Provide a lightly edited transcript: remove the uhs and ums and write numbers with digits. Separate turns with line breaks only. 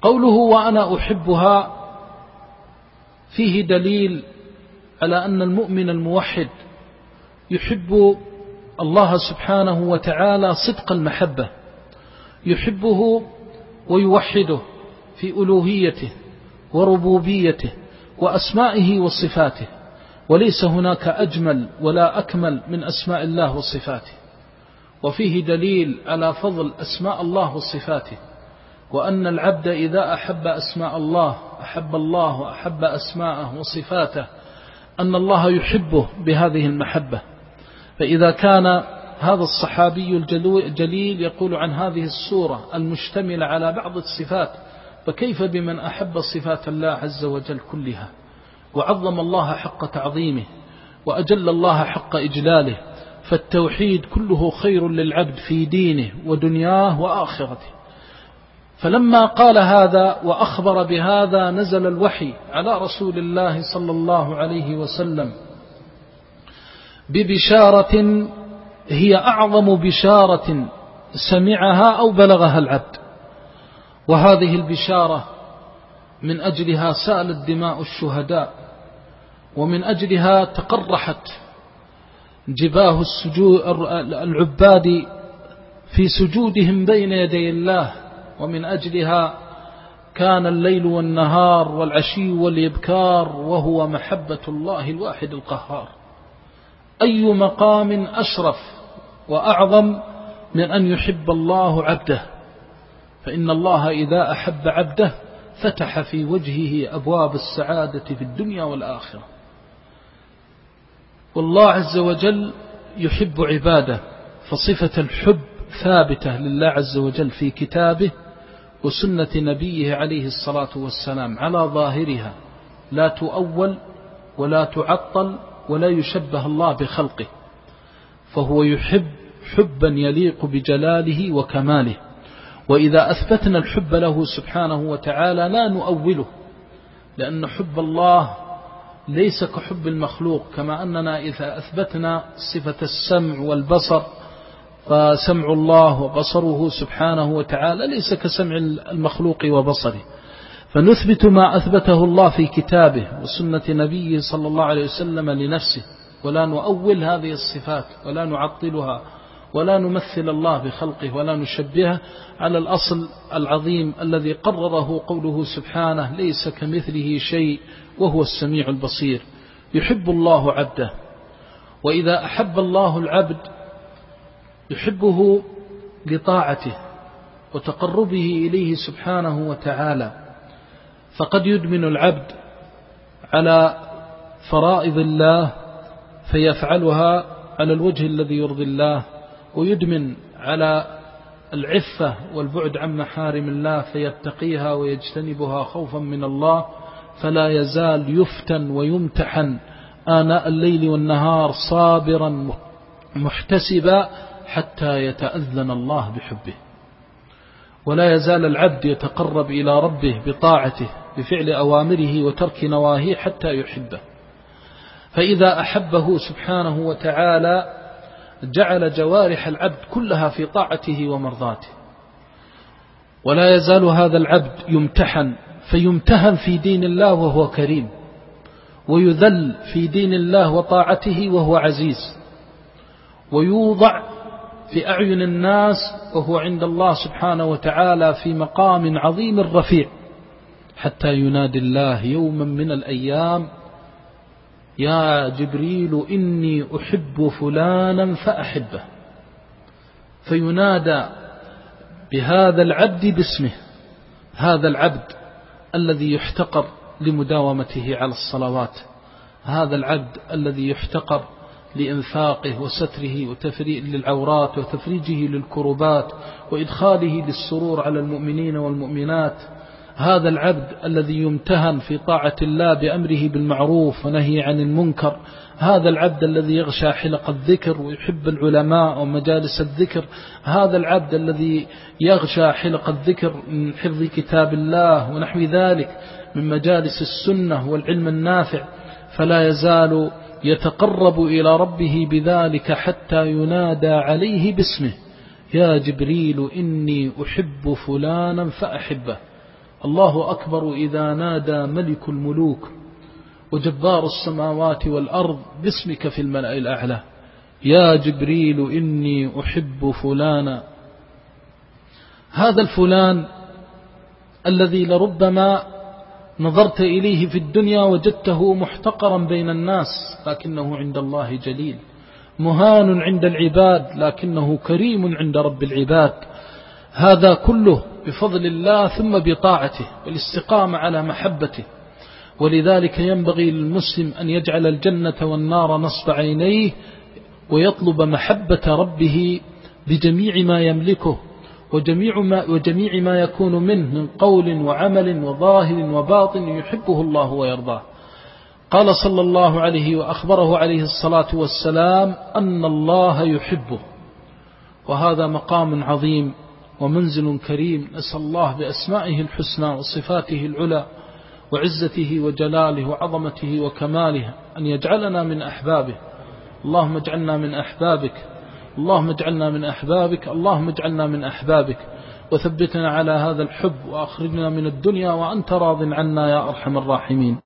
قوله وأنا أحبها فيه دليل على أن المؤمن الموحد يحب الله سبحانه وتعالى صدق المحبة، يحبه ويوحده في ألوهيته وربوبيته وأسمائه وصفاته، وليس هناك أجمل ولا أكمل من أسماء الله وصفاته. وفيه دليل على فضل أسماء الله وصفاته، وأن العبد إذا أحب أسماء الله أحب الله وأحب أسماءه وصفاته، أن الله يحبه بهذه المحبة. فإذا كان هذا الصحابي الجليل يقول عن هذه السورة المشتملة على بعض الصفات، فكيف بمن أحب صفات الله عز وجل كلها، وعظم الله حق تعظيمه، وأجل الله حق إجلاله. فالتوحيد كله خير للعبد في دينه ودنياه وآخرته. فلما قال هذا وأخبر بهذا نزل الوحي على رسول الله صلى الله عليه وسلم ببشارة هي أعظم بشارة سمعها أو بلغها العبد. وهذه البشارة من أجلها سالت دماء الشهداء، ومن أجلها تقرحت جباه العباد في سجودهم بين يدي الله، ومن أجلها كان الليل والنهار والعشي والإبكار، وهو محبة الله الواحد القهار. أي مقام أشرف وأعظم من أن يحب الله عبده؟ فإن الله إذا أحب عبده فتح في وجهه أبواب السعادة في الدنيا والآخرة. والله عز وجل يحب عباده، فصفة الحب ثابتة لله عز وجل في كتابه وسنة نبيه عليه الصلاة والسلام على ظاهرها، لا تؤول ولا تعطل ولا يشبه الله بخلقه، فهو يحب حبا يليق بجلاله وكماله. وإذا أثبتنا الحب له سبحانه وتعالى لا نؤوله، لأن حب الله ليس كحب المخلوق، كما أننا إذا أثبتنا صفة السمع والبصر فسمع الله وبصره سبحانه وتعالى ليس كسمع المخلوق وبصره، فنثبت ما أثبته الله في كتابه وسنة نبيه صلى الله عليه وسلم لنفسه، ولا نؤول هذه الصفات ولا نعطلها ولا نمثل الله بخلقه ولا نشبهه على الأصل العظيم الذي قرره قوله سبحانه ليس كمثله شيء وهو السميع البصير. يحب الله عبده، وإذا أحب الله العبد يحبه لطاعته وتقربه إليه سبحانه وتعالى. فقد يدمن العبد على فرائض الله فيفعلها على الوجه الذي يرضي الله، ويدمن على العفة والبعد عن محارم الله فيتقيها ويجتنبها خوفا من الله، فلا يزال يفتن ويمتحن آناء الليل والنهار صابرا محتسبا حتى يتأذن الله بحبه. ولا يزال العبد يتقرب إلى ربه بطاعته بفعل أوامره وترك نواهيه حتى يحبه. فإذا أحبه سبحانه وتعالى جعل جوارح العبد كلها في طاعته ومرضاته. ولا يزال هذا العبد يمتحن، فيمتهن في دين الله وهو كريم، ويذل في دين الله وطاعته وهو عزيز، ويوضع في أعين الناس وهو عند الله سبحانه وتعالى في مقام عظيم رفيع، حتى ينادي الله يوما من الأيام يا جبريل إني أحب فلانا فأحبه، فينادى بهذا العبد باسمه، هذا العبد الذي يحتقر لمداومته على الصلوات، هذا العبد الذي يحتقر لإنفاقه وستره وتفريج للعورات وتفريجه للكربات وإدخاله للسرور على المؤمنين والمؤمنات، هذا العبد الذي يمتهن في طاعة الله بأمره بالمعروف ونهي عن المنكر، هذا العبد الذي يغشى حلق الذكر ويحب العلماء ومجالس الذكر، هذا العبد الذي يغشى حلق الذكر من حفظ كتاب الله ونحو ذلك من مجالس السنة والعلم النافع، فلا يزال يتقرب إلى ربه بذلك حتى ينادى عليه باسمه يا جبريل إني أحب فلانا فأحبه. الله أكبر إذا نادى ملك الملوك وجبار السماوات والأرض باسمك في الملأ الأعلى: يا جبريل إني أحب فلانا. هذا الفلان الذي لربما نظرت إليه في الدنيا وجدته محتقرا بين الناس، لكنه عند الله جليل، مهان عند العباد لكنه كريم عند رب العباد. هذا كله بفضل الله ثم بطاعته والاستقامة على محبته. ولذلك ينبغي للمسلم أن يجعل الجنة والنار نصب عينيه، ويطلب محبة ربه بجميع ما يملكه وجميع ما يكون منه من قول وعمل وظاهر وباطن يحبه الله ويرضاه. قال صلى الله عليه وأخبره عليه الصلاة والسلام أن الله يحبه، وهذا مقام عظيم ومنزل كريم. نسأل الله بأسمائه الحسنى وصفاته العلى وعزته وجلاله وعظمته وكماله أن يجعلنا من أحبابه. اللهم اجعلنا من أحبابك، اللهم اجعلنا من أحبابك، اللهم اجعلنا من أحبابك، وثبتنا على هذا الحب، وأخرجنا من الدنيا وأنت راض عنا يا أرحم الراحمين.